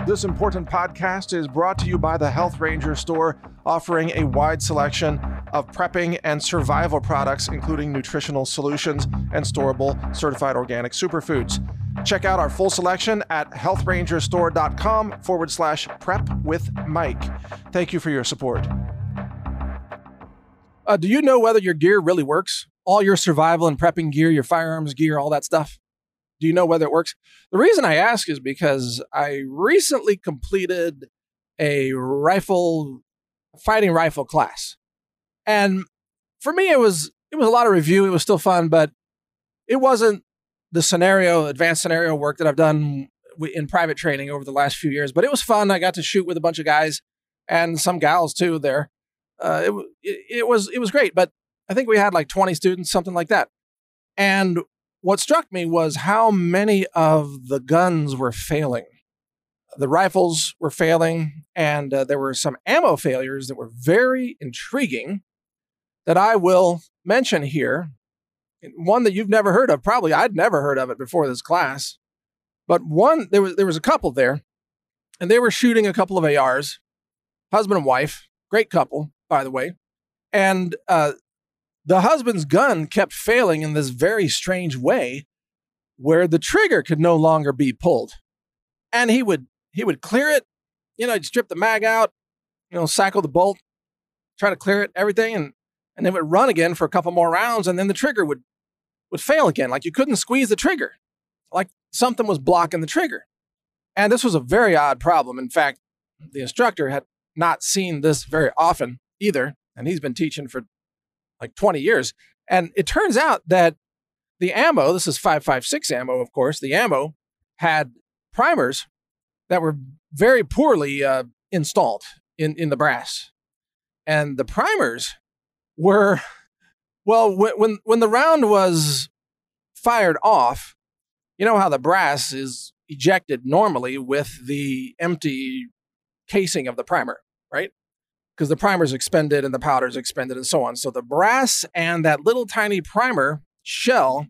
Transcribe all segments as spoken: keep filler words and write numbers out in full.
This important podcast is brought to you by the Health Ranger store, offering a wide selection of prepping and survival products, including nutritional solutions and storable certified organic superfoods. Check out our full selection at healthrangerstore.com forward slash prep with Mike. Thank you for your support. Uh, do you know whether your gear really works? All your survival and prepping gear, your firearms gear, all that stuff? Do you know whether it works? The reason I ask is because I recently completed a rifle, fighting rifle class. And for me, it was it was a lot of review. It was still fun, but it wasn't the scenario, advanced scenario work that I've done in private training over the last few years. But it was fun. I got to shoot with a bunch of guys and some gals too there. Uh, it, it, it was it was great, but I think we had like twenty students, something like that. And what struck me was how many of the guns were failing. The rifles were failing, and uh, there were some ammo failures that were very intriguing that I will mention here. One that you've never heard of, probably I'd never heard of it before this class, but one, there was there was a couple there, and they were shooting a couple of A Rs, husband and wife, great couple, by the way, and uh, the husband's gun kept failing in this very strange way where the trigger could no longer be pulled. And he would he would clear it, you know, he'd strip the mag out, you know, cycle the bolt, try to clear it, everything, and and it would run again for a couple more rounds, and then the trigger would would fail again. Like you couldn't squeeze the trigger. Like something was blocking the trigger. And this was a very odd problem. In fact, the instructor had not seen this very often either, and he's been teaching for like twenty years. And it turns out that the ammo, this is five five six ammo, of course, the ammo had primers that were very poorly uh, installed in, in the brass. And the primers were, well, when, when, when the round was fired off, you know how the brass is ejected normally with the empty casing of the primer, right? Because the primer's expended and the powder's expended and so on. So the brass and that little tiny primer shell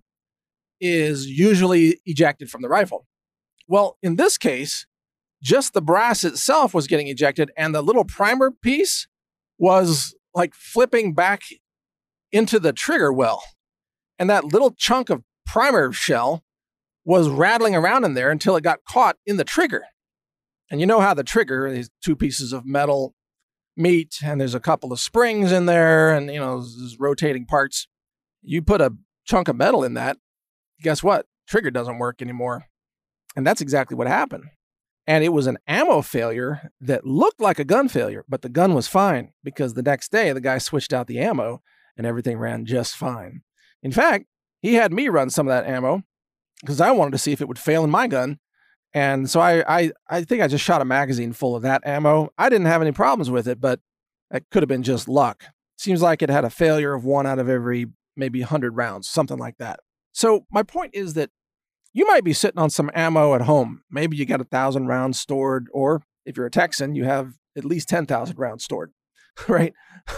is usually ejected from the rifle. Well, in this case, just the brass itself was getting ejected, and the little primer piece was like flipping back into the trigger well. And that little chunk of primer shell was rattling around in there until it got caught in the trigger. And you know how the trigger, these two pieces of metal meet, and there's a couple of springs in there, and you know, there's rotating parts. You put a chunk of metal in that, guess what? Trigger doesn't work anymore. And that's exactly what happened. And it was an ammo failure that looked like a gun failure, but the gun was fine because the next day the guy switched out the ammo and everything ran just fine. In fact, he had me run some of that ammo because I wanted to see if it would fail in my gun. And so I, I I think I just shot a magazine full of that ammo. I didn't have any problems with it, but it could have been just luck. Seems like it had a failure of one out of every maybe one hundred rounds, something like that. So my point is that you might be sitting on some ammo at home. Maybe you got one thousand rounds stored, or if you're a Texan, you have at least ten thousand rounds stored, right?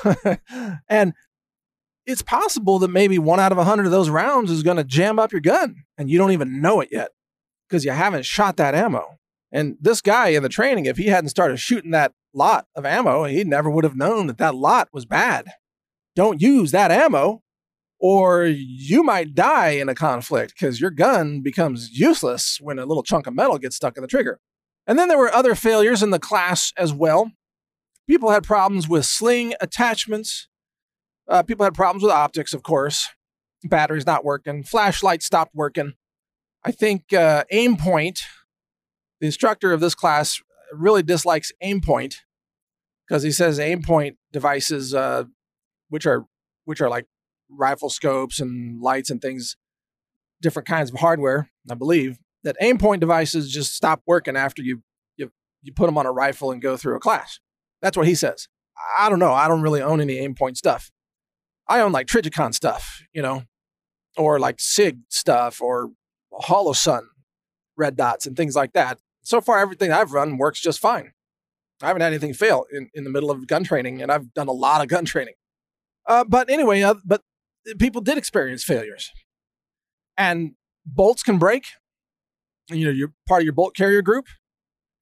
And it's possible that maybe one out of one hundred of those rounds is going to jam up your gun, and you don't even know it yet, because you haven't shot that ammo. And this guy in the training, if he hadn't started shooting that lot of ammo, he never would have known that that lot was bad. Don't use that ammo, or you might die in a conflict because your gun becomes useless when a little chunk of metal gets stuck in the trigger. And then there were other failures in the class as well. People had problems with sling attachments. Uh, people had problems with optics, of course. Batteries not working. Flashlight stopped working. I think uh, aim point, the instructor of this class really dislikes aim point because he says aim point devices, uh, which are which are like rifle scopes and lights and things, different kinds of hardware, I believe, that aim point devices just stop working after you you you put them on a rifle and go through a class. That's what he says. I don't know. I don't really own any aim point stuff. I own like Trijicon stuff, you know, or like SIG stuff or Holosun red dots and things like that. So far, everything I've run works just fine. I haven't had anything fail in, in the middle of gun training, and I've done a lot of gun training. Uh, but anyway, uh, but people did experience failures. And bolts can break. You know, you're part of your bolt carrier group.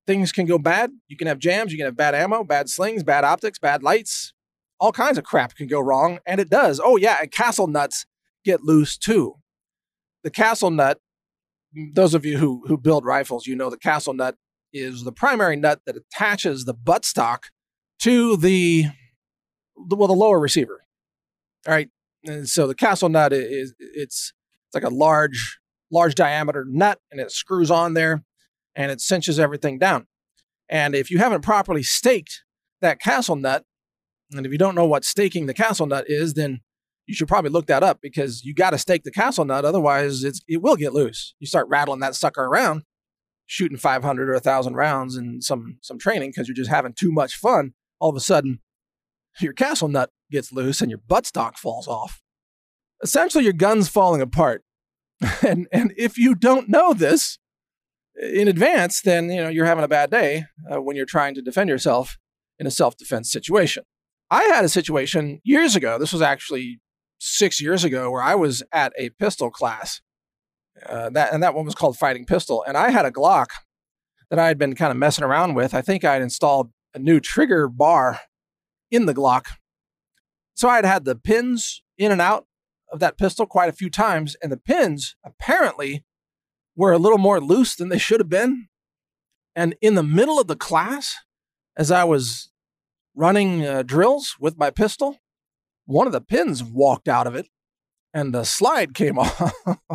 things can go bad. You can have jams, you can have bad ammo, bad slings, bad optics, bad lights. All kinds of crap can go wrong, and it does. Oh yeah, and castle nuts get loose too. The castle nut, those of you who, who build rifles, you know the castle nut is the primary nut that attaches the buttstock to the, the well, the lower receiver. All right. And so the castle nut is it's it's like a large, large diameter nut, and it screws on there and it cinches everything down. And if you haven't properly staked that castle nut, and if you don't know what staking the castle nut is, then you should probably look that up, because you got to stake the castle nut. Otherwise, it's, it will get loose. You start rattling that sucker around, shooting five hundred or one thousand rounds in some, some training because you're just having too much fun. All of a sudden, your castle nut gets loose and your buttstock falls off. Essentially, your gun's falling apart. and and if you don't know this in advance, then you know you're having a bad day uh, when you're trying to defend yourself in a self-defense situation. I had a situation years ago. This was actually six years ago, where I was at a pistol class. Uh, that and that one was called Fighting Pistol, and I had a Glock that I had been kind of messing around with. I think I had installed a new trigger bar in the Glock. So I had had the pins in and out of that pistol quite a few times, and the pins apparently were a little more loose than they should have been. And in the middle of the class, as I was running uh, drills with my pistol, one of the pins walked out of it, and the slide came off.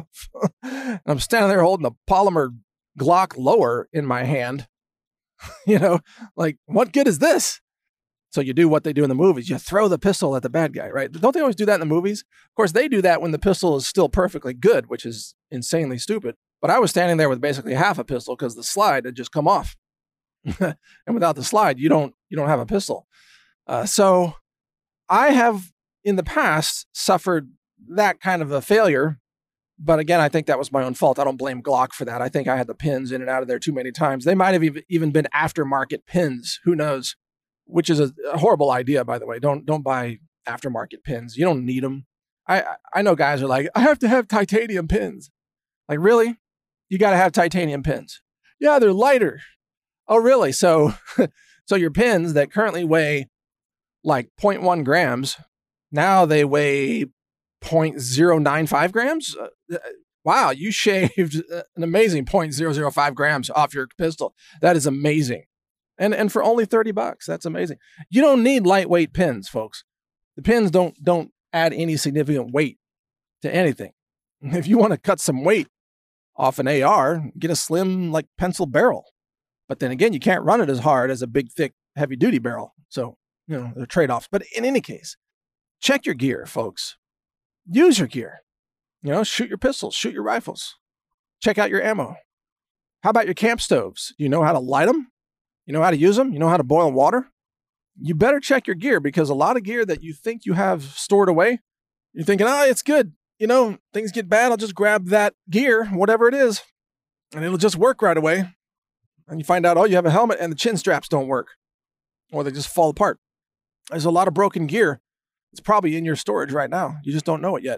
And I'm standing there holding a polymer Glock lower in my hand. You know, like, what good is this? So you do what they do in the movies. You throw the pistol at the bad guy, right? Don't they always do that in the movies? Of course, they do that when the pistol is still perfectly good, which is insanely stupid. But I was standing there with basically half a pistol because the slide had just come off. And without the slide, you don't you don't have a pistol. Uh, so I have, in the past, suffered that kind of a failure. But again, I think that was my own fault. I don't blame Glock for that. I think I had the pins in and out of there too many times. They might have even been aftermarket pins. Who knows? Which is a, a horrible idea, by the way. Don't don't buy aftermarket pins. You don't need them. I I know guys are like, I have to have titanium pins. Like, really? You got to have titanium pins? Yeah, they're lighter. Oh, really? So, so your pins that currently weigh like zero point one grams, now they weigh zero point zero nine five grams? Uh, wow, you shaved an amazing zero point zero zero five grams off your pistol. That is amazing. And and for only thirty bucks, that's amazing. You don't need lightweight pins, folks. The pins don't don't add any significant weight to anything. If you want to cut some weight off an A R, get a slim, like, pencil barrel. But then again, you can't run it as hard as a big, thick, heavy-duty barrel. So, you know, there are trade-offs. But in any case, check your gear, folks. Use your gear. You know, shoot your pistols, shoot your rifles. Check out your ammo. How about your camp stoves? Do you know how to light them? You know how to use them? You know how to boil water? You better check your gear, because a lot of gear that you think you have stored away, you're thinking, oh, it's good. You know, things get bad, I'll just grab that gear, whatever it is, and it'll just work right away. And you find out, oh, you have a helmet and the chin straps don't work, or they just fall apart. There's a lot of broken gear. It's probably in your storage right now. You just don't know it yet.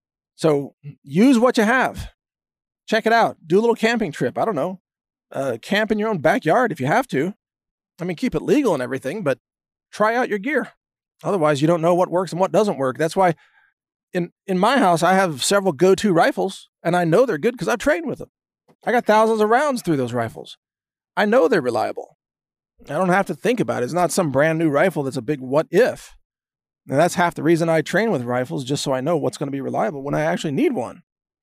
So use what you have. Check it out. Do a little camping trip. I don't know. Uh, camp in your own backyard if you have to. I mean, keep it legal and everything, but try out your gear. Otherwise, you don't know what works and what doesn't work. That's why in, in my house, I have several go-to rifles, and I know they're good because I've trained with them. I got thousands of rounds through those rifles. I know they're reliable. I don't have to think about it. It's not some brand new rifle that's a big what if. And that's half the reason I train with rifles, just so I know what's going to be reliable when I actually need one.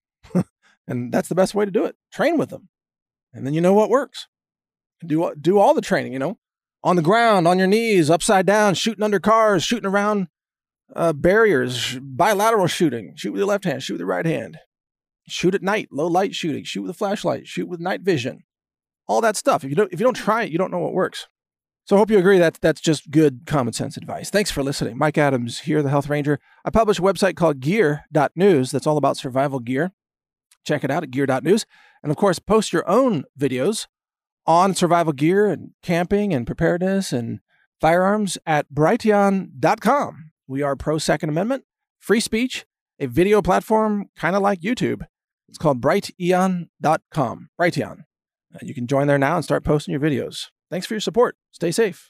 And that's the best way to do it. Train with them. And then you know what works. Do, do all the training, you know, on the ground, on your knees, upside down, shooting under cars, shooting around uh, barriers, bilateral shooting, shoot with your left hand, shoot with your right hand, shoot at night, low light shooting, shoot with a flashlight, shoot with night vision, all that stuff. If you don't, if you don't try it, you don't know what works. So I hope you agree that that's just good common sense advice. Thanks for listening. Mike Adams here, the Health Ranger. I publish a website called gear dot news that's all about survival gear. Check it out at gear dot news. And of course, post your own videos on survival gear and camping and preparedness and firearms at brighteon dot com. We are pro-Second Amendment, free speech, a video platform kind of like YouTube. It's called brighteon dot com. Brighteon. You can join there now and start posting your videos. Thanks for your support. Stay safe.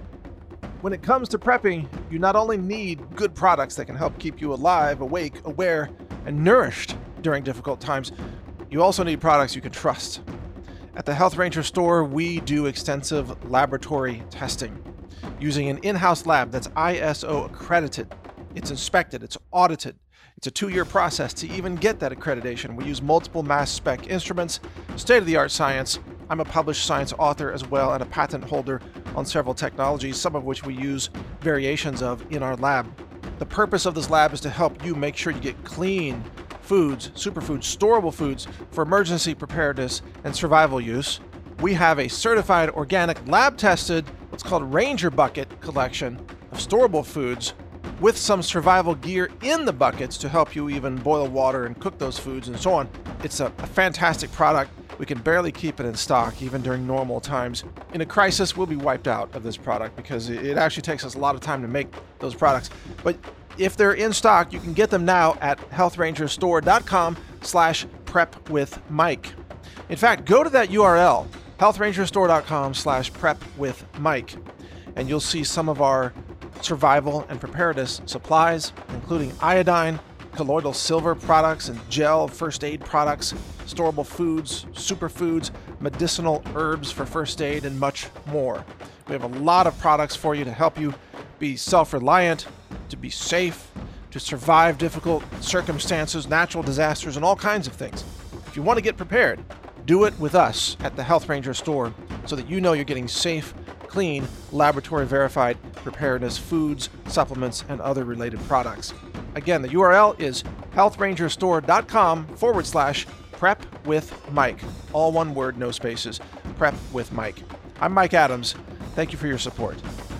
When it comes to prepping, you not only need good products that can help keep you alive, awake, aware, and nourished during difficult times, you also need products you can trust. At the Health Ranger store, we do extensive laboratory testing using an in-house lab that's I S O accredited. It's inspected, it's audited. It's a two-year process to even get that accreditation. We use multiple mass spec instruments, state-of-the-art science. I'm a published science author as well and a patent holder on several technologies, some of which we use variations of in our lab. The purpose of this lab is to help you make sure you get clean foods, superfoods, storable foods for emergency preparedness and survival use. We have a certified organic lab-tested, what's called Ranger Bucket collection of storable foods with some survival gear in the buckets to help you even boil water and cook those foods and so on. It's a, a fantastic product. We can barely keep it in stock even during normal times. In a crisis, we'll be wiped out of this product because it actually takes us a lot of time to make those products. But if they're in stock, you can get them now at health ranger store dot com slash prep with Mike. In fact, go to that U R L, health ranger store dot com slash prep with Mike, and you'll see some of our survival and preparedness supplies, including iodine, colloidal silver products and gel first aid products, storable foods, superfoods, medicinal herbs for first aid, and much more. We have a lot of products for you to help you be self-reliant, to be safe, to survive difficult circumstances, natural disasters, and all kinds of things. If you want to get prepared, do it with us at the Health Ranger store so that you know you're getting safe, clean, laboratory-verified preparedness foods, supplements, and other related products. Again, the U R L is health ranger store dot com forward slash prep with Mike. All one word, no spaces. Prep with Mike. I'm Mike Adams. Thank you for your support.